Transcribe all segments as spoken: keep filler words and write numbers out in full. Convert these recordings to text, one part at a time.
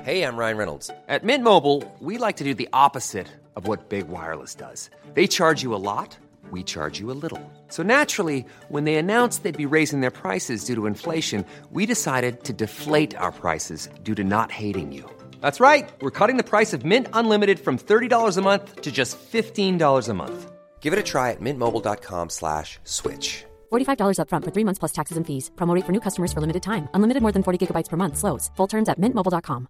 Hey, I'm Ryan Reynolds. At Mint Mobile, we like to do the opposite of what Big Wireless does. They charge you a lot, we charge you a little. So naturally, when they announced they'd be raising their prices due to inflation, we decided to deflate our prices due to not hating you. That's right. We're cutting the price of Mint Unlimited from thirty dollars a month to just fifteen dollars a month. Give it a try at mintmobile.com slash switch. forty-five dollars up front for three months plus taxes and fees. Promo rate for new customers for limited time. Unlimited more than forty gigabytes per month. Slows full terms at mint mobile dot com.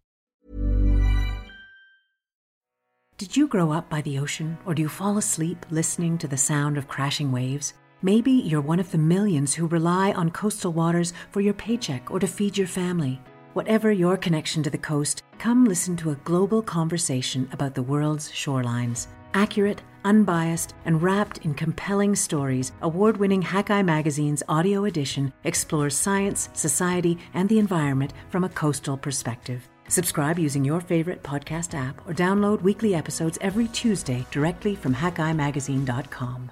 Did you grow up by the ocean, or do you fall asleep listening to the sound of crashing waves? Maybe you're one of the millions who rely on coastal waters for your paycheck or to feed your family. Whatever your connection to the coast, come listen to a global conversation about the world's shorelines. Accurate, unbiased, and wrapped in compelling stories, award-winning Hakai Magazine's audio edition explores science, society, and the environment from a coastal perspective. Subscribe using your favorite podcast app or download weekly episodes every Tuesday directly from hakai magazine dot com.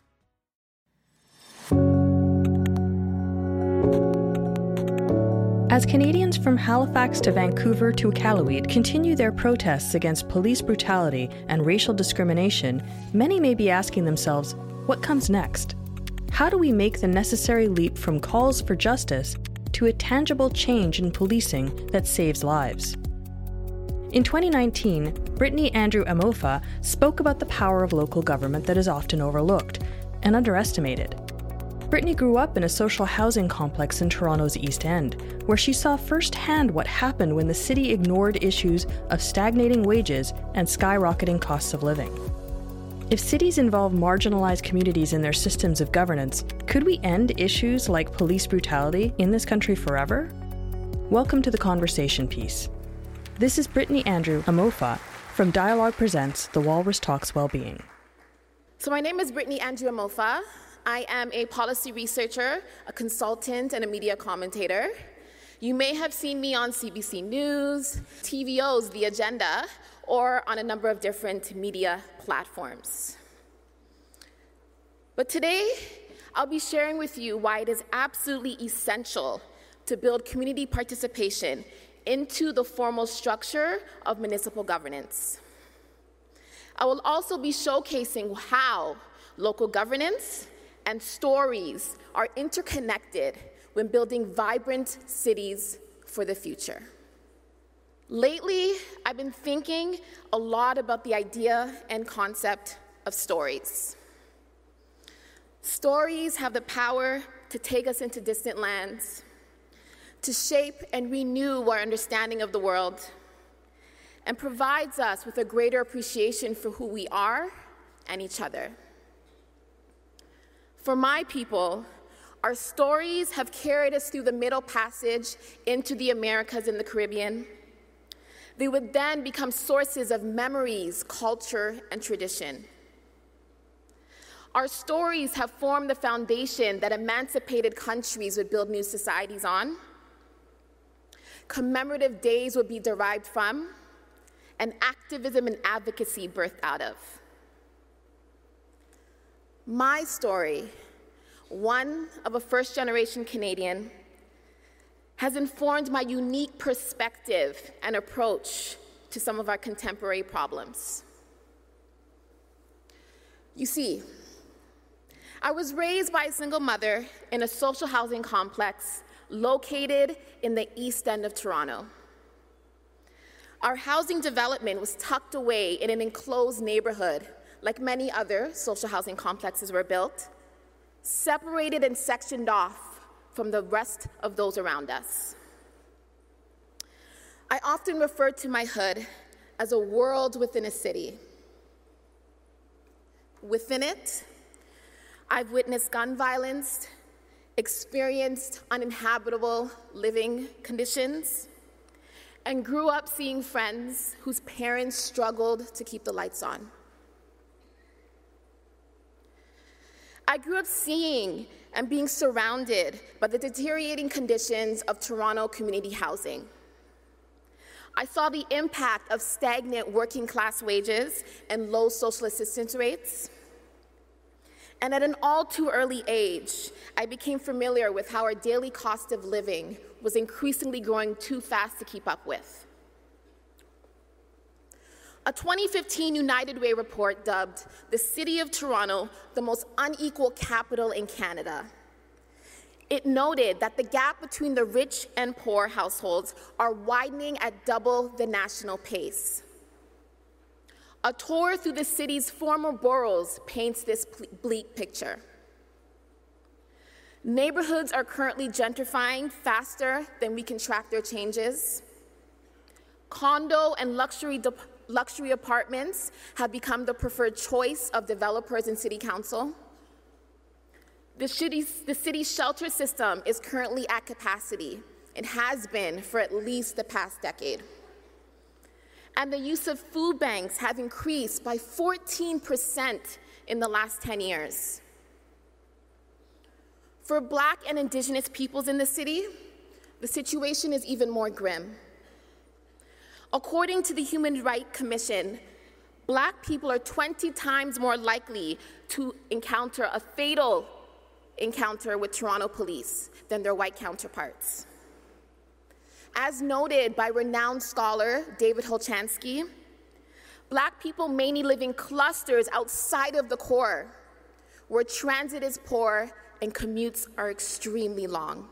As Canadians from Halifax to Vancouver to Iqaluit continue their protests against police brutality and racial discrimination, many may be asking themselves, what comes next? How do we make the necessary leap from calls for justice to a tangible change in policing that saves lives? In twenty nineteen, Brittany Andrew Amofa spoke about the power of local government that is often overlooked and underestimated. Brittany grew up in a social housing complex in Toronto's East End, where she saw firsthand what happened when the city ignored issues of stagnating wages and skyrocketing costs of living. If cities involve marginalized communities in their systems of governance, could we end issues like police brutality in this country forever? Welcome to the conversation piece. This is Brittany Andrew Amofa from Dialogue Presents The Walrus Talks Wellbeing. So my name is Brittany Andrew Amofa. I am a policy researcher, a consultant, and a media commentator. You may have seen me on C B C News, T V O's The Agenda, or on a number of different media platforms. But today, I'll be sharing with you why it is absolutely essential to build community participation into the formal structure of municipal governance. I will also be showcasing how local governance and stories are interconnected when building vibrant cities for the future. Lately, I've been thinking a lot about the idea and concept of stories. Stories have the power to take us into distant lands, to shape and renew our understanding of the world, and provides us with a greater appreciation for who we are and each other. For my people, our stories have carried us through the Middle Passage into the Americas and the Caribbean. They would then become sources of memories, culture, and tradition. Our stories have formed the foundation that emancipated countries would build new societies on. Commemorative days would be derived from, and activism and advocacy birthed out of. My story, one of a first-generation Canadian, has informed my unique perspective and approach to some of our contemporary problems. You see, I was raised by a single mother in a social housing complex located in the East End of Toronto. Our housing development was tucked away in an enclosed neighborhood, like many other social housing complexes were built, separated and sectioned off from the rest of those around us. I often refer to my hood as a world within a city. Within it, I've witnessed gun violence, experienced uninhabitable living conditions, and grew up seeing friends whose parents struggled to keep the lights on. I grew up seeing and being surrounded by the deteriorating conditions of Toronto community housing. I saw the impact of stagnant working class wages and low social assistance rates. And at an all too early age, I became familiar with how our daily cost of living was increasingly growing too fast to keep up with. A twenty fifteen United Way report dubbed the City of Toronto the most unequal capital in Canada. It noted that the gap between the rich and poor households are widening at double the national pace. A tour through the city's former boroughs paints this bleak picture. Neighborhoods are currently gentrifying faster than we can track their changes. Condo and luxury, luxury apartments have become the preferred choice of developers and city council. The city's, the city's shelter system is currently at capacity and has been for at least the past decade. And the use of food banks have increased by fourteen percent in the last ten years. For Black and Indigenous peoples in the city, the situation is even more grim. According to the Human Rights Commission, Black people are twenty times more likely to encounter a fatal encounter with Toronto police than their white counterparts. As noted by renowned scholar David Holchansky, Black people mainly live in clusters outside of the core, where transit is poor and commutes are extremely long.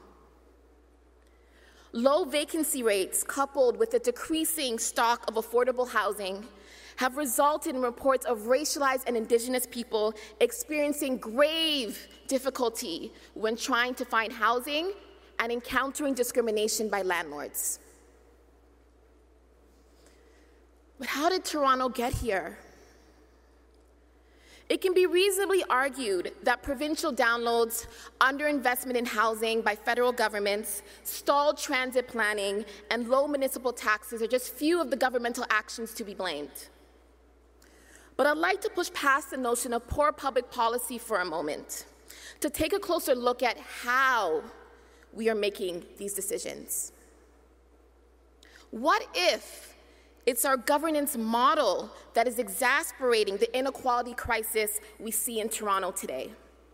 Low vacancy rates, coupled with a decreasing stock of affordable housing, have resulted in reports of racialized and Indigenous people experiencing grave difficulty when trying to find housing and encountering discrimination by landlords. But how did Toronto get here? It can be reasonably argued that provincial downloads, underinvestment in housing by federal governments, stalled transit planning, and low municipal taxes are just few of the governmental actions to be blamed. But I'd like to push past the notion of poor public policy for a moment, to take a closer look at how we are making these decisions. What if it's our governance model that is exacerbating the inequality crisis we see in Toronto today?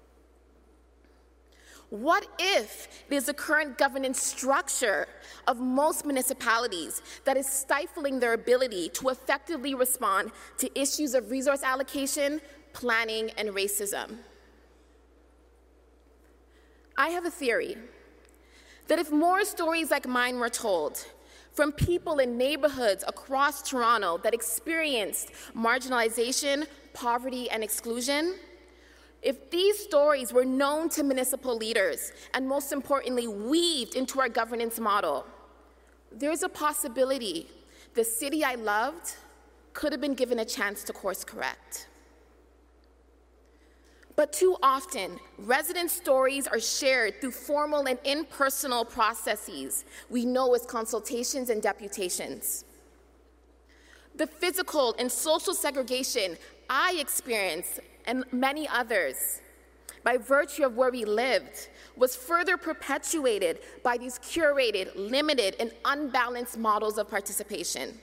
What if it is the current governance structure of most municipalities that is stifling their ability to effectively respond to issues of resource allocation, planning, and racism? I have a theory that if more stories like mine were told from people in neighborhoods across Toronto that experienced marginalization, poverty, and exclusion, if these stories were known to municipal leaders and, most importantly, weaved into our governance model, there's a possibility the city I loved could have been given a chance to course correct. But too often, resident stories are shared through formal and impersonal processes we know as consultations and deputations. The physical and social segregation I experienced, and many others, by virtue of where we lived, was further perpetuated by these curated, limited, and unbalanced models of participation.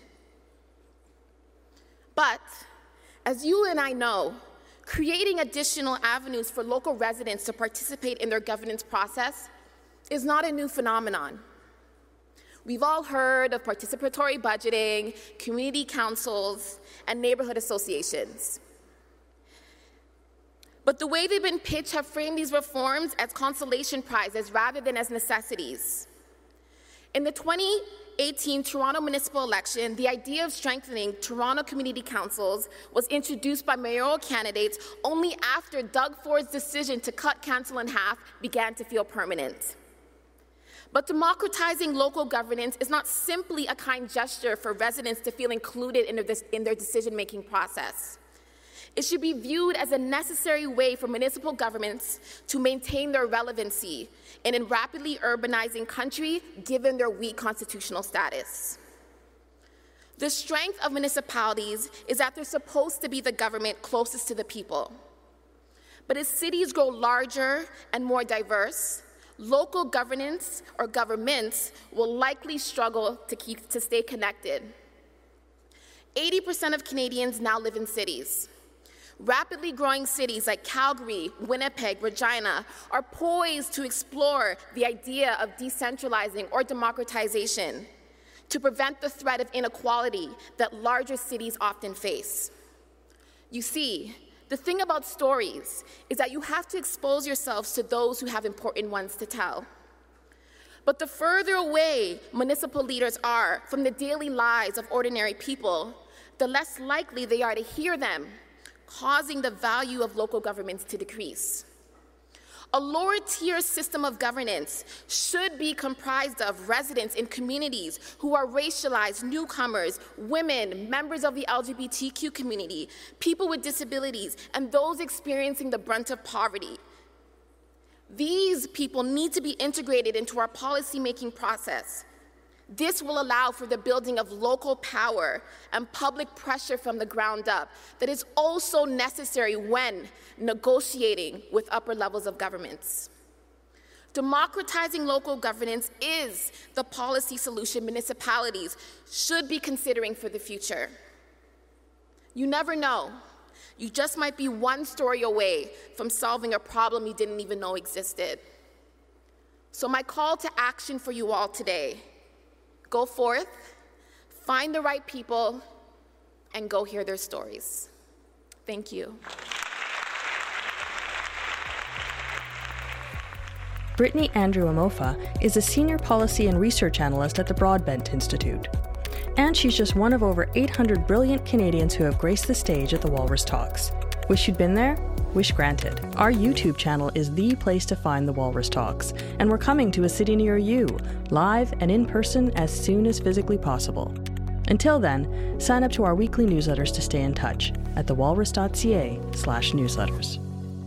But, as you and I know, creating additional avenues for local residents to participate in their governance process is not a new phenomenon. We've all heard of participatory budgeting, community councils, and neighborhood associations. But the way they've been pitched have framed these reforms as consolation prizes rather than as necessities. In the twenty eighteen Toronto municipal election, the idea of strengthening Toronto community councils was introduced by mayoral candidates only after Doug Ford's decision to cut council in half began to feel permanent. But democratizing local governance is not simply a kind gesture for residents to feel included in their, in their decision-making process. It should be viewed as a necessary way for municipal governments to maintain their relevancy in a rapidly urbanizing country, given their weak constitutional status. The strength of municipalities is that they're supposed to be the government closest to the people. But as cities grow larger and more diverse, local governance or governments will likely struggle to keep to stay connected. eighty percent of Canadians now live in cities. Rapidly growing cities like Calgary, Winnipeg, Regina are poised to explore the idea of decentralizing or democratization, to prevent the threat of inequality that larger cities often face. You see, the thing about stories is that you have to expose yourselves to those who have important ones to tell. But the further away municipal leaders are from the daily lives of ordinary people, the less likely they are to hear them, causing the value of local governments to decrease. A lower-tier system of governance should be comprised of residents in communities who are racialized, newcomers, women, members of the L G B T Q community, people with disabilities, and those experiencing the brunt of poverty. These people need to be integrated into our policy-making process. This will allow for the building of local power and public pressure from the ground up that is also necessary when negotiating with upper levels of governments. Democratizing local governance is the policy solution municipalities should be considering for the future. You never know. You just might be one story away from solving a problem you didn't even know existed. So my call to action for you all today: go forth, find the right people, and go hear their stories. Thank you. Brittany Andrew-Amofa is a senior policy and research analyst at the Broadbent Institute. And she's just one of over eight hundred brilliant Canadians who have graced the stage at the Walrus Talks. Wish you'd been there? Wish granted. Our YouTube channel is the place to find the Walrus Talks, and we're coming to a city near you, live and in person as soon as physically possible. Until then, sign up to our weekly newsletters to stay in touch at thewalrus.ca slash newsletters.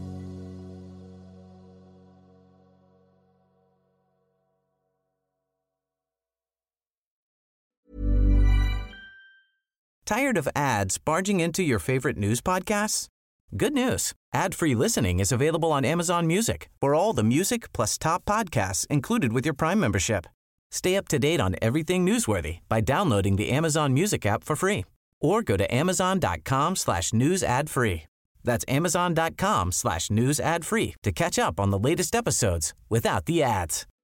Tired of ads barging into your favorite news podcasts? Good news. Ad-free listening is available on Amazon Music for all the music plus top podcasts included with your Prime membership. Stay up to date on everything newsworthy by downloading the Amazon Music app for free or go to amazon.com slash news ad free. That's amazon.com slash news ad free to catch up on the latest episodes without the ads.